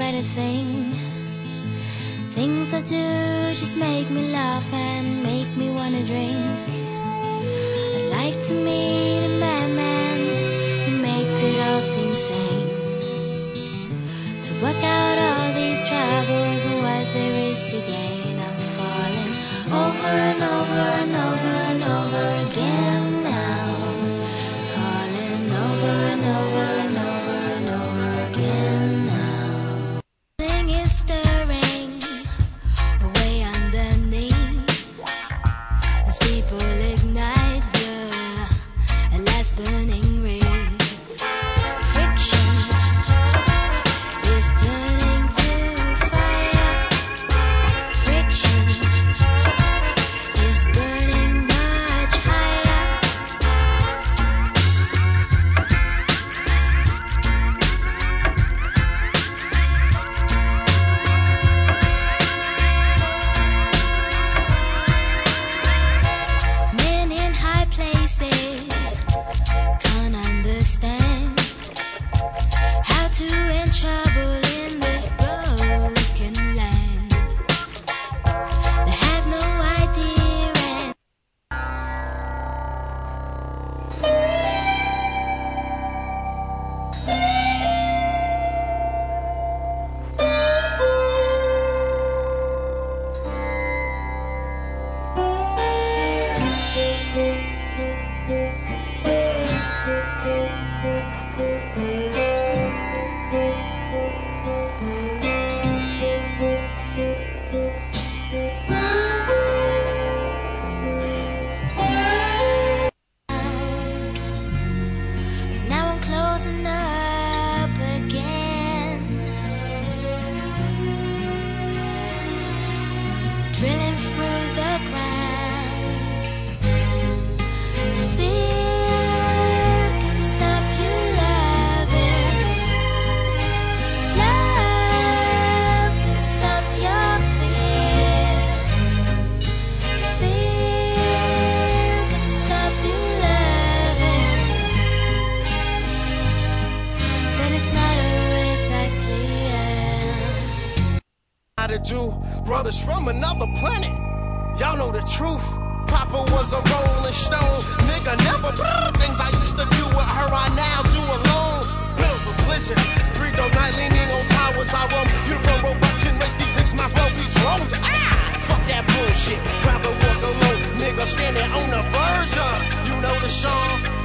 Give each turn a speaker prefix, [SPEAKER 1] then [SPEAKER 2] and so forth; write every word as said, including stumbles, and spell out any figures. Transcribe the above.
[SPEAKER 1] write a thing. Things I do just make me laugh and make me wanna drink. I'd like to meet a madman who makes it all seem sane, to work out all these troubles and what there is to gain. I'm falling over and over and over and over again now, falling over and over and over and over again now. Thing is stirring away underneath as people ignite the last burning reef. Friction is turning to fire. Friction is burning much higher. Men in high places can't understand how to end trouble in this broken land. They have no idea and now I'm closing up again, drilling through the ground. Fear can stop you loving. Love can stop your fear. Fear can stop you loving, but it's not always that clear.
[SPEAKER 2] How to do brothers from another planet. Y'all know the truth. Papa was a rolling stone. Nigga never things I used to do with her, I now do alone. Middle of a blizzard. Three dope night leaning on towers. I roam. You the front row back generation. These niggas might as well be drones. Ah! Fuck that bullshit. Rather walk alone. Nigga standing on the verge of. You know the song.